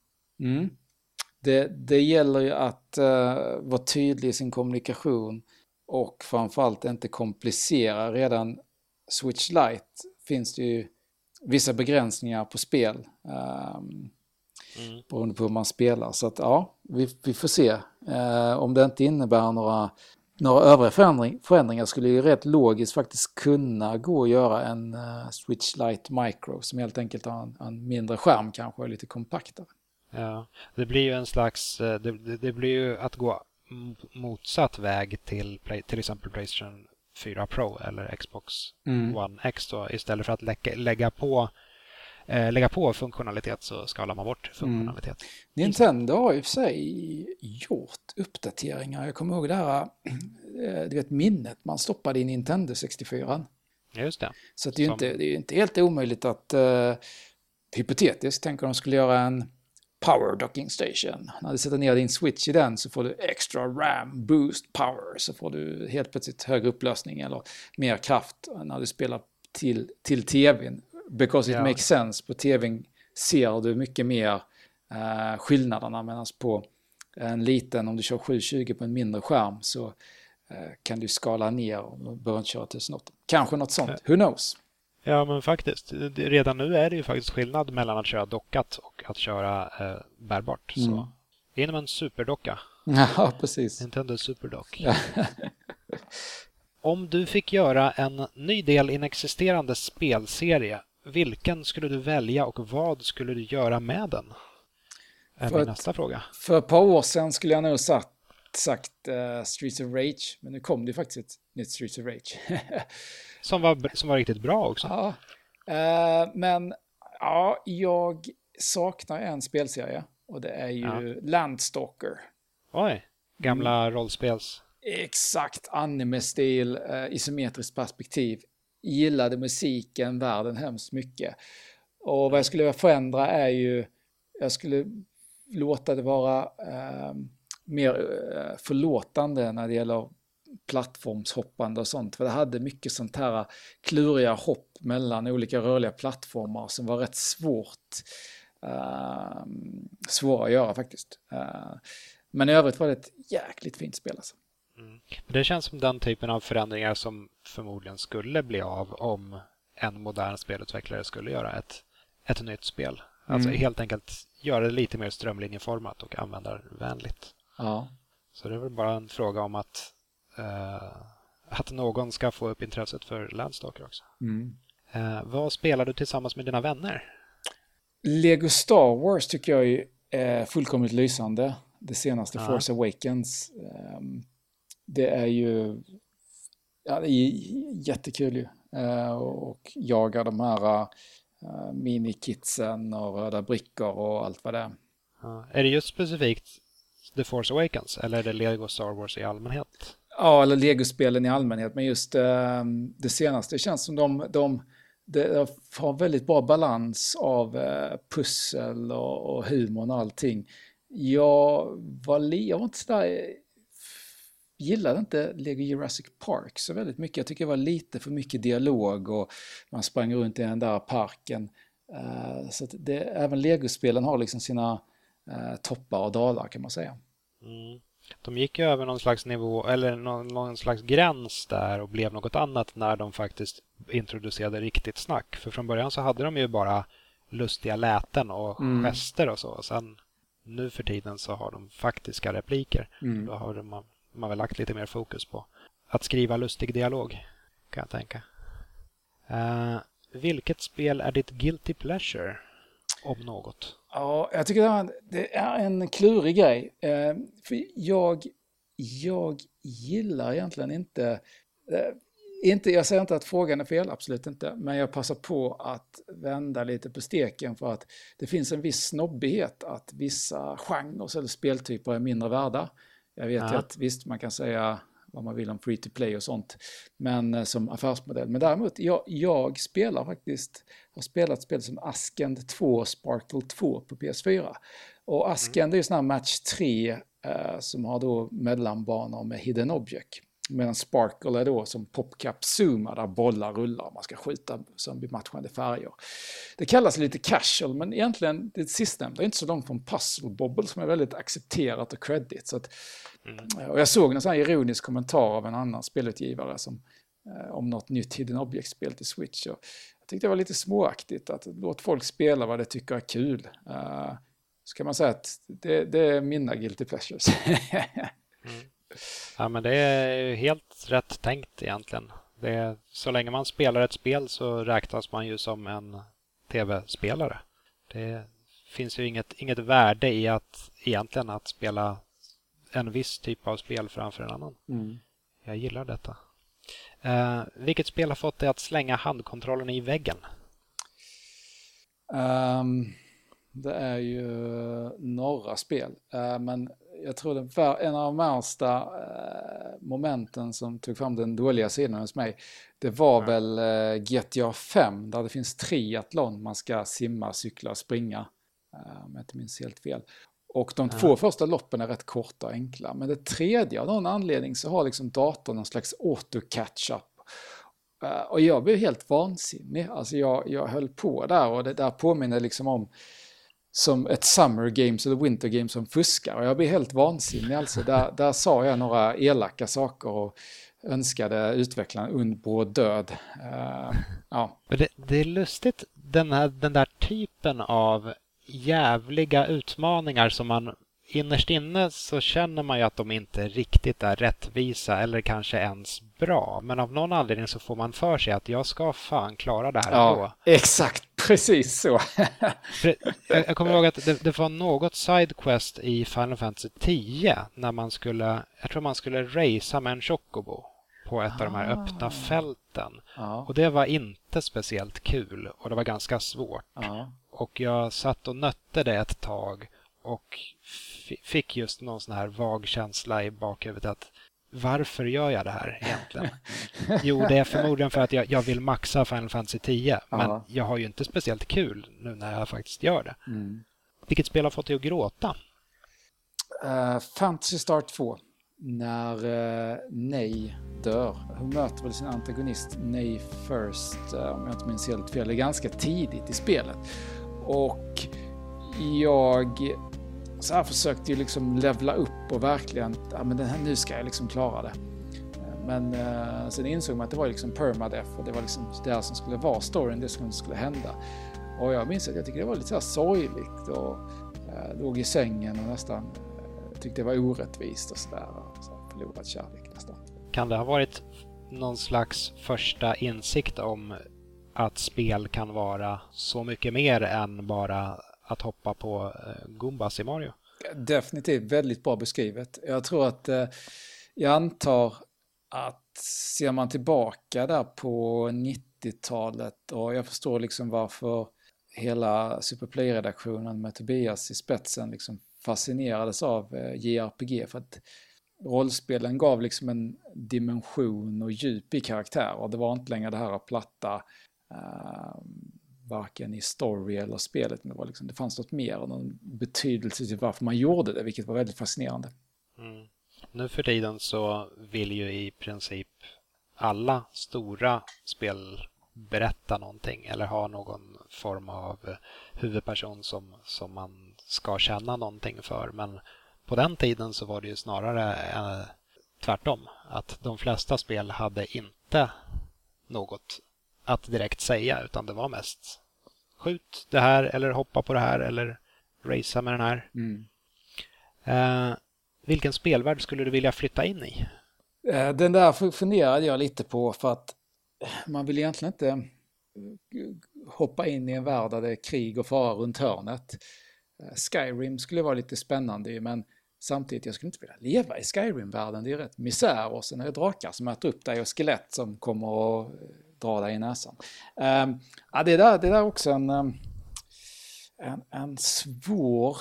det gäller ju att vara tydlig i sin kommunikation och framförallt inte komplicera. Redan Switch Lite finns det ju vissa begränsningar på spel beroende på hur man spelar. Så att ja, vi får se. Om det inte innebär några övriga förändringar skulle ju rätt logiskt faktiskt kunna gå att göra en Switch Lite Micro som helt enkelt har en mindre skärm kanske och lite kompaktare. Ja, det blir ju en slags, det blir ju att gå motsatt väg till exempel PlayStation 4 Pro eller Xbox One X då. Istället för att lägga på funktionalitet så skalar man bort funktionalitet. Nintendo har ju för sig gjort uppdateringar. Jag kommer ihåg det här, du vet, minnet man stoppade i Nintendo 64. Just det. Så det är ju inte helt omöjligt att hypotetiskt tänker de skulle göra en power docking station. När du sätter ner din Switch i den så får du extra RAM, boost power, så får du helt plötsligt högre upplösning eller mer kraft när du spelar till tvn. Because it makes sense. På tvn ser du mycket mer skillnaderna, medan på en liten, om du kör 720 på en mindre skärm så kan du skala ner och behöver inte köra 1080. Kanske något sånt, who knows? Ja, men faktiskt. Redan nu är det ju faktiskt skillnad mellan att köra dockat och att köra bärbart. Så inom en superdocka. Ja, precis. Nintendo Superdock. Om du fick göra en ny del i en existerande spelserie, vilken skulle du välja och vad skulle du göra med den? Är min nästa fråga. För ett par år sedan skulle jag nog sagt Streets of Rage, men nu kom det faktiskt ett nytt Streets of Rage. som var riktigt bra också. Ja, men ja, jag saknar en spelserie och det är ju Landstalker. Oj, gamla rollspels. Exakt, anime-stil, isometriskt perspektiv. Gillade musiken, världen hemskt mycket. Och vad jag skulle förändra är ju, jag skulle låta det vara mer förlåtande när det gäller plattformshoppande och sånt. För det hade mycket sånt här kluriga hopp mellan olika rörliga plattformar som var rätt svåra att göra faktiskt. Men i övrigt var det ett jäkligt fint spel alltså. Det känns som den typen av förändringar som förmodligen skulle bli av om en modern spelutvecklare skulle göra ett nytt spel. Alltså helt enkelt göra det lite mer strömlinjeformat och användarvänligt. Ja. Så det är väl bara en fråga om att någon ska få upp intresset för Landstalker också. Vad spelar du tillsammans med dina vänner? Lego Star Wars tycker jag är fullkomligt lysande. Det senaste Force Awakens. Det är ju det är jättekul ju. Och jaga de här minikitsen och röda brickor och allt vad det är. Är det just specifikt The Force Awakens eller är det Lego Star Wars i allmänhet? Ja, eller Lego-spelen i allmänhet. Men just det senaste känns som de har väldigt bra balans av pussel och humor och allting. Jag var inte sådär, gillade inte Lego Jurassic Park så väldigt mycket. Jag tycker det var lite för mycket dialog och man sprang runt i den där parken. Så att även Lego-spelen har liksom sina toppar och dalar kan man säga. De gick ju över någon slags nivå eller någon slags gräns där och blev något annat när de faktiskt introducerade riktigt snack. För från början så hade de ju bara lustiga läten och gester och så. Och sen nu för tiden så har de faktiska repliker. Då har man väl lagt lite mer fokus på att skriva lustig dialog, kan jag tänka. Vilket spel är ditt guilty pleasure, om något? Ja, jag tycker det är en klurig grej. För jag gillar egentligen inte... Jag säger inte att frågan är fel, absolut inte. Men jag passar på att vända lite på steken för att det finns en viss snobbighet att vissa genrer eller speltyper är mindre värda. Jag vet ju att visst, man kan säga vad man vill om free to play och sånt, men som affärsmodell. Men däremot, jag spelar faktiskt, har spelat spel som Askend 2 och Sparkle 2 på PS4. Och Askend är ju sån här match 3 som har då mellanbanor med hidden object. Medan Sparkle är då som PopCap Zuma där bollar rullar och man ska skjuta som vid matchande färger. Det kallas lite casual, men egentligen det sistnämnda är inte så långt från Puzzle Bobble som är väldigt accepterat och credit. Så att, och jag såg en sån här ironisk kommentar av en annan spelutgivare som, om något nytt hidden object-spel till Switch. Och jag tyckte det var lite småaktigt att låt folk spela vad de tycker är kul. Så kan man säga att det är mina guilty pleasures. Ja, men det är ju helt rätt tänkt egentligen. Så länge man spelar ett spel så räknas man ju som en tv-spelare. Det finns ju inget värde i att egentligen att spela en viss typ av spel framför en annan. Jag gillar detta. Vilket spel har fått dig att slänga handkontrollen i väggen? Det är ju några spel. Men jag tror en av de värsta momenten som tog fram den dåliga sidan hos mig, det var väl GTA 5 där det finns triathlon. Man ska simma, cykla och springa. Om jag inte minns helt fel. Och de två första loppen är rätt korta och enkla. Men det tredje av någon anledning så har liksom datorn någon slags auto-catch-up. Och jag blev helt vansinnig. Alltså jag höll på där och det där påminner liksom om som ett Summer Games eller Winter Games som fuskar. Och jag blev helt vansinnig. Alltså där sa jag några elaka saker och önskade utvecklaren undbråd död. Ja. Det är lustigt den där typen av jävliga utmaningar som man innerst inne så känner man ju att de inte riktigt är rättvisa eller kanske ens bra. Men av någon anledning så får man för sig att jag ska fan klara det här ändå. Exakt, precis så. Jag kommer ihåg att det var något sidequest i Final Fantasy 10 när jag tror man skulle racea med en chocobo på ett av de här öppna fälten. Och det var inte speciellt kul och det var ganska svårt. Och jag satt och nötte det ett tag och fick just någon sån här vag känsla i bakhuvudet att varför gör jag det här egentligen? Jo, det är förmodligen för att jag vill maxa Final Fantasy 10, men jag har ju inte speciellt kul nu när jag faktiskt gör det. Vilket spel har fått dig att gråta? Fantasy Star 2. När Nej dör. Hon möter väl sin antagonist Nej First, om jag inte minns helt fel. Det är ganska tidigt i spelet. Och jag så här försökte ju liksom levla upp och verkligen, nu ska jag liksom klara det. Men sen insåg man att det var liksom permadeath och det var liksom det som skulle vara storyn, det som skulle hända. Och jag minns att jag tyckte det var lite så här sorgligt och låg i sängen och nästan tyckte det var orättvist och sådär. Så förlorat kärlek nästan. Kan det ha varit någon slags första insikt om att spel kan vara så mycket mer än bara att hoppa på Goombas i Mario? Definitivt väldigt bra beskrivet. Jag tror att jag antar att ser man tillbaka där på 90-talet och jag förstår liksom varför hela Superplay-redaktionen med Tobias i spetsen liksom fascinerades av JRPG för att rollspelen gav liksom en dimension och djup i karaktär och det var inte längre det här platta varken i story eller spelet, men det fanns något mer och någon betydelse till varför man gjorde det, vilket var väldigt fascinerande. Nu för tiden så vill ju i princip alla stora spel berätta någonting eller ha någon form av huvudperson som man ska känna någonting för, men på den tiden så var det ju snarare tvärtom, att de flesta spel hade inte något att direkt säga, utan det var mest skjut det här eller hoppa på det här eller racea med den här. Vilken spelvärld skulle du vilja flytta in i? Den där funderade jag lite på för att man vill egentligen inte hoppa in i en värld där det är krig och fara runt hörnet. Skyrim skulle vara lite spännande, men samtidigt, jag skulle inte vilja leva i Skyrim-världen. Det är rätt misär och sen är det drakar som äter upp dig och skelett som kommer att dra dig i näsan. Ja, det där är också en svår...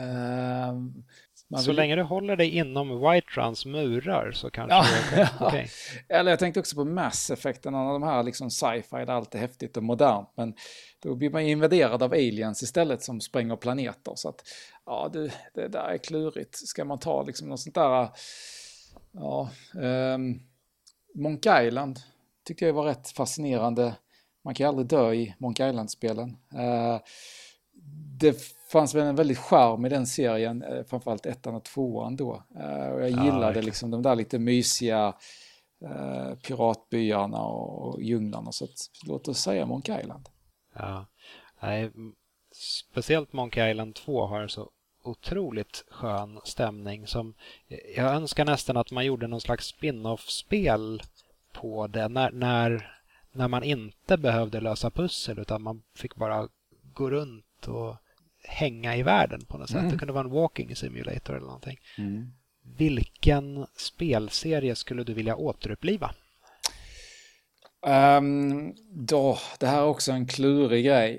Så länge du håller dig inom Whiteruns murar så kanske det är okej. Eller jag tänkte också på Mass Effect, av de här liksom sci-fi där allt är häftigt och modernt, men då blir man invaderad av aliens istället som spränger planeter. Så att, ja, det där är klurigt. Ska man ta liksom något sånt där... Ja, Monkey Island tyckte jag var rätt fascinerande. Man kan ju aldrig dö i Monkey Island-spelen. Det fanns väl en väldigt charm i den serien, framförallt 1:an och 2:an då. Och jag gillade liksom de där lite mysiga piratbyarna och djunglarna. Så att, låt oss säga Monkey Island. Ja, nej, speciellt Monkey Island 2 har så otroligt skön stämning. Som jag önskar nästan att man gjorde någon slags spin-off-spel på det när man inte behövde lösa pussel utan man fick bara gå runt och hänga i världen på något sätt. Det kunde vara en walking simulator eller någonting. Vilken spelserie skulle du vilja återuppliva? Det här är också en klurig grej.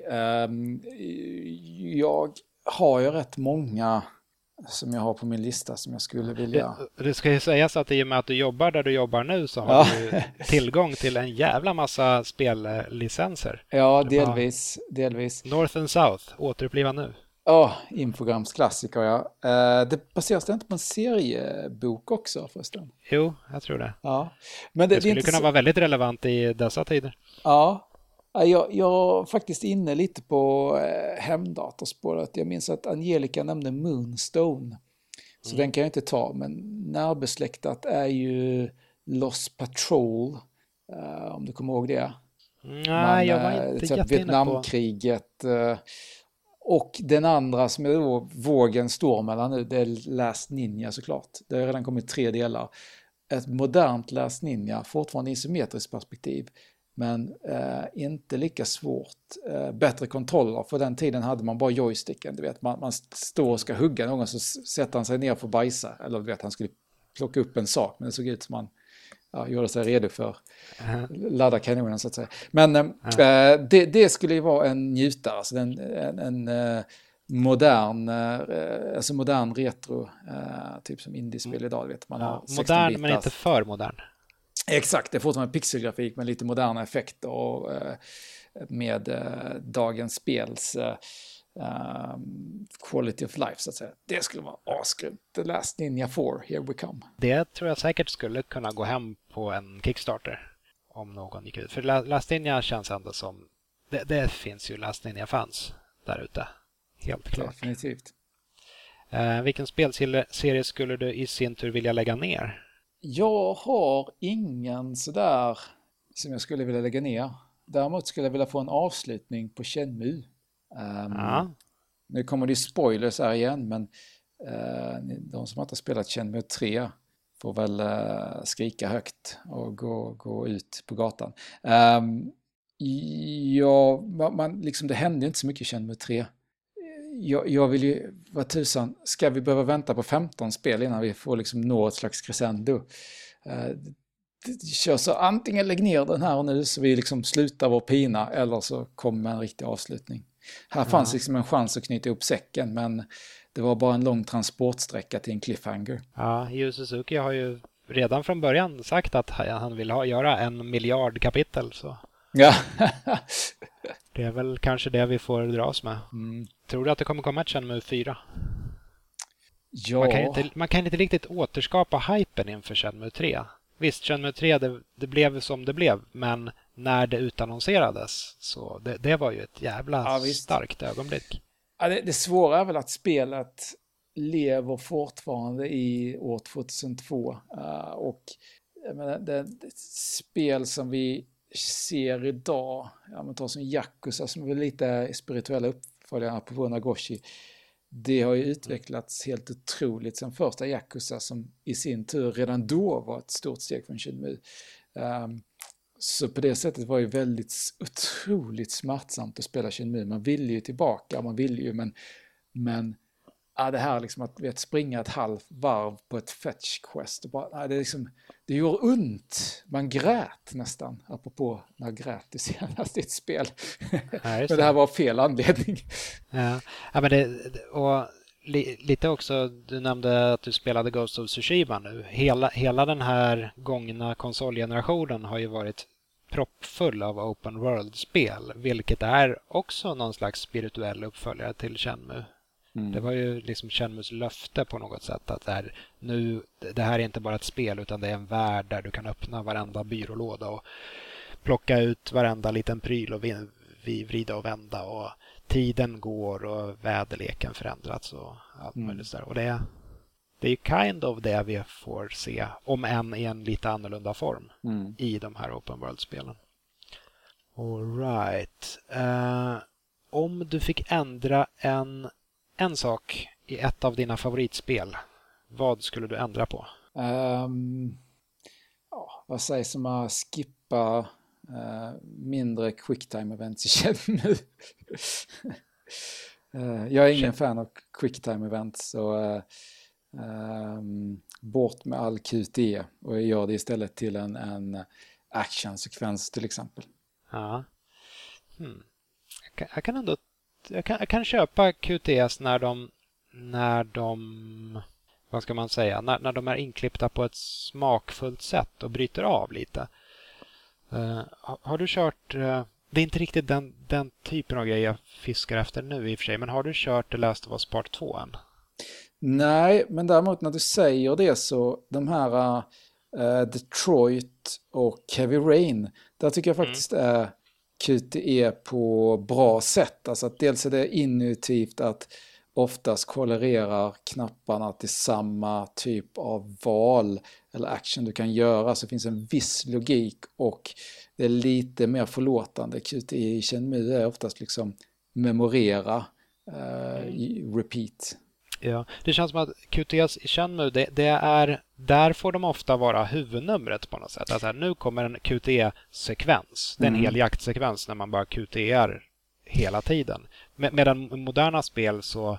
Jag har ju rätt många som jag har på min lista som jag skulle vilja... Det ska ju sägas att i och med att du jobbar där du jobbar nu så har du tillgång till en jävla massa spellicenser. Ja, delvis. North and South, återuppliva nu. Ja, Infograms klassiker, ja. Det baseras det inte på en seriebok också förresten? Jo, jag tror det. Ja. Men det skulle kunna vara väldigt relevant i dessa tider. Ja, jag är faktiskt inne lite på hemdatorspåret. Jag minns att Angelica nämnde Moonstone. Så den kan jag inte ta, men närbesläktat är ju Lost Patrol, om du kommer ihåg det. Nej, jag var inte jätteinne på Vietnamkriget. Och den andra som är då vågen står mellan nu, det är Last Ninja såklart. Det har redan kommit 3 delar. Ett modernt Last Ninja, fortfarande isometriskt perspektiv, men inte lika svårt. Bättre kontroller, för den tiden hade man bara joysticken. Du vet, man står och ska hugga någon så sätter han sig ner för bajsa. Eller du vet, han skulle plocka upp en sak, men det såg ut som man gjorde sig redo för ladda kanonen så att säga. Men det skulle ju vara en njutare, alltså en modern retro, typ som indiespel idag, vet man har 16 modern bitar. Men inte för modern. Exakt, det är fortfarande pixelgrafik med lite moderna effekter och med dagens spels quality of life så att säga. Det skulle vara asgrymt. The Last Ninja 4, here we come. Det tror jag säkert skulle kunna gå hem på en Kickstarter om någon gick ut. För Last Ninja känns ändå som det finns ju Last Ninja-fans där ute. Helt klart. Definitivt. Vilken spelserie skulle du i sin tur vilja lägga ner? Jag har ingen sådär som jag skulle vilja lägga ner. Däremot skulle jag vilja få en avslutning på Shenmue. Nu kommer det spoilers här igen, men de som inte har spelat Shenmue 3 får väl skrika högt och gå ut på gatan. Det hände inte så mycket i Shenmue 3. Jag vill ju, vad tusan, ska vi behöva vänta på 15 spel innan vi får liksom nå ett slags crescendo? Så antingen lägg ner den här och nu så vi liksom slutar vår pina, eller så kommer en riktig avslutning. Här fanns liksom en chans att knyta ihop säcken, men det var bara en lång transportsträcka till en cliffhanger. Ja, Yu Suzuki har ju redan från början sagt att han vill göra 1 miljard kapitel. Så. Ja. Det är väl kanske det vi får dras med. Tror du att det kommer komma ett Shenmue 4? Ja. Man kan inte riktigt återskapa hypen inför Shenmue 3. Visst, Shenmue 3 det blev som det blev, men när det utannonserades så det var ju ett jävla starkt ögonblick. Ja, det svåra är väl att spelet lever fortfarande i år 2002 och jag menar, det spel som vi ser idag, man tar som Yakuza som är lite spirituella uppföljare på Nagoshi, det har ju utvecklats helt otroligt sen första Yakuza som i sin tur redan då var ett stort steg från Shenmue. Så på det sättet var det väldigt otroligt smärtsamt att spela Shenmue. Man ville ju tillbaka, men Ja, det här liksom att springa ett halvt varv på ett fetch quest. Och bara, det, liksom, det gör ont. Man grät nästan, apropå när jag grät i senast i ett spel. Ja, men det här var fel anledning. Ja, men och lite också, du nämnde att du spelade Ghost of Tsushima nu. Hela den här gångna konsolgenerationen har ju varit proppfull av open world-spel, vilket är också någon slags spirituell uppföljare till Shenmue. Det var ju liksom Shenmues löfte på något sätt att det här är inte bara ett spel utan det är en värld där du kan öppna varenda byrålåda och plocka ut varenda liten pryl och vrida och vända och tiden går och väderleken förändrats och allt möjligt där. Och det är ju kind of det vi får se, om än i en lite annorlunda form i de här open world-spelen. All right. Om du fick ändra en sak i ett av dina favoritspel, vad skulle du ändra på? Vad sägs om att skippa mindre quicktime events i Shenmue? Jag är ingen fan av quicktime events, så bort med all QTE och jag gör det istället till en actionsekvens till exempel. Ja. Jag kan köpa QTS när de vad ska man säga, när de är inklippta på ett smakfullt sätt och bryter av lite. Har du kört, det är inte riktigt den typen av grej jag fiskar efter nu i och för sig, men har du kört The Last of Us Part 2 än? Nej, men däremot när du säger det så de här Detroit och Heavy Rain, där tycker jag faktiskt är QTE på bra sätt. Alltså att dels är det intuitivt att oftast korrelerar knapparna till samma typ av val eller action du kan göra, så det finns en viss logik och det är lite mer förlåtande. QTE i Shenmue är oftast liksom memorera, repeat. Ja, det känns som att QTS i Shenmue, där får de ofta vara huvudnumret på något sätt. Alltså här, nu kommer en QTE-sekvens. Det är en hel jaktsekvens när man bara QTEar hela tiden. Medan moderna spel så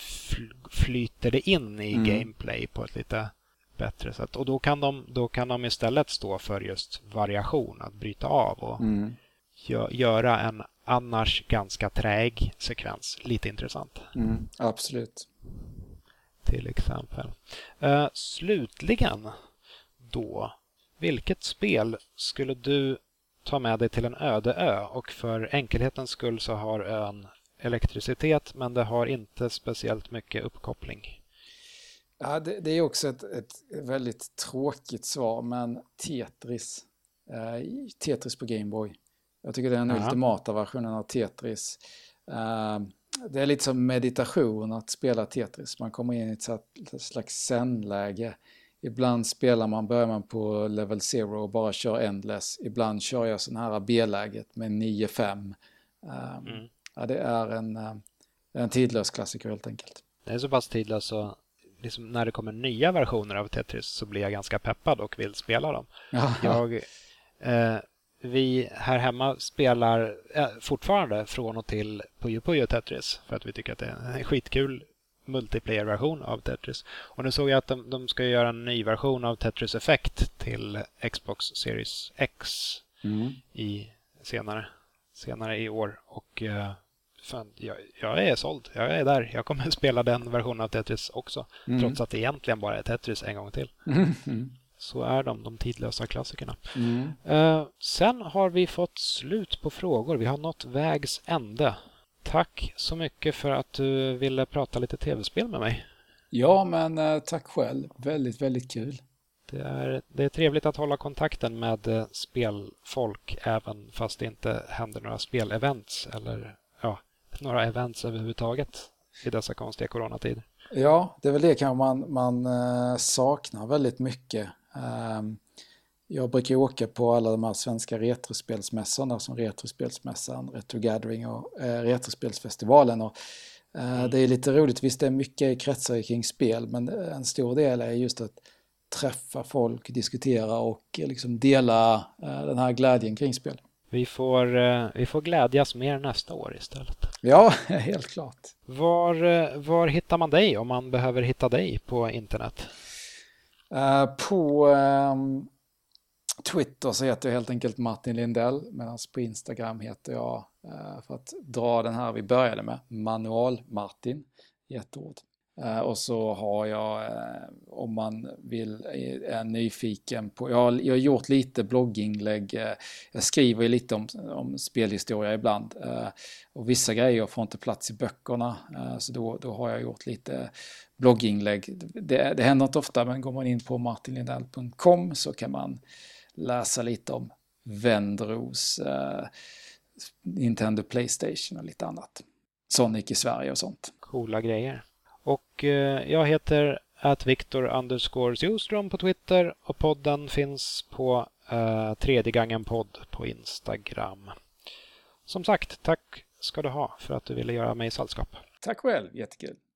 flyter det in i gameplay på ett lite bättre sätt. Och då kan de istället stå för just variation, att bryta av och göra en annars ganska träg sekvens lite intressant. Absolut. Till exempel. Slutligen då, vilket spel skulle du ta med dig till en öde ö? Och för enkelhetens skull så har ön elektricitet, men det har inte speciellt mycket uppkoppling. Ja, det är också ett väldigt tråkigt svar, men Tetris. Tetris på Game Boy. Jag tycker det är den ultimata versionen av Tetris. Det är lite som meditation att spela Tetris. Man kommer in i ett slags zen-läge. Ibland börjar man på level 0 och bara kör endless. Ibland kör jag sån här B-läget med 9-5. Det är en tidlös klassiker helt enkelt. Det är så pass tidlös så liksom när det kommer nya versioner av Tetris så blir jag ganska peppad och vill spela dem. Vi här hemma spelar fortfarande från och till Puyo Puyo Tetris för att vi tycker att det är en skitkul multiplayer-version av Tetris. Och nu såg jag att de ska göra en ny version av Tetris Effect till Xbox Series X senare i år. Och jag är såld. Jag är där. Jag kommer att spela den versionen av Tetris också. Trots att det egentligen bara är Tetris en gång till. Så är de tidlösa klassikerna. Sen har vi fått slut på frågor. Vi har nått vägs ände. Tack så mycket för att du ville prata lite tv-spel med mig. Ja, men tack själv. Väldigt, väldigt kul. Det är trevligt att hålla kontakten med spelfolk även fast det inte händer några spelevents eller några events överhuvudtaget i dessa konstiga coronatider. Ja, det är väl det kanske man saknar väldigt mycket. Jag brukar åka på alla de här svenska retrospelsmässorna som Retrospelsmässan, Retro Gathering och Retrospelsfestivalen. Och, det är lite roligt, visst det är mycket kretsar kring spel, men en stor del är just att träffa folk, diskutera och liksom dela den här glädjen kring spel. Vi får glädjas mer nästa år istället. Ja, helt klart. Var hittar man dig om man behöver hitta dig på internet? På Twitter så heter jag helt enkelt Martin Lindell, medan på Instagram heter jag, för att dra den här vi började med, Manual Martin i ett ord. Och så har jag, om man är nyfiken på, jag har gjort lite blogginlägg, jag skriver ju lite om spelhistoria ibland, och vissa grejer får inte plats i böckerna, så då har jag gjort lite blogginlägg. Det händer inte ofta, men går man in på martinlindell.com så kan man läsa lite om Vendros, Nintendo PlayStation och lite annat. Sonic i Sverige och sånt. Coola grejer. Och jag heter @Viktor_Sjöström på Twitter och podden finns på Tredje gången podd på Instagram. Som sagt, tack ska du ha för att du ville göra mig sällskap. Tack själv, jättekul.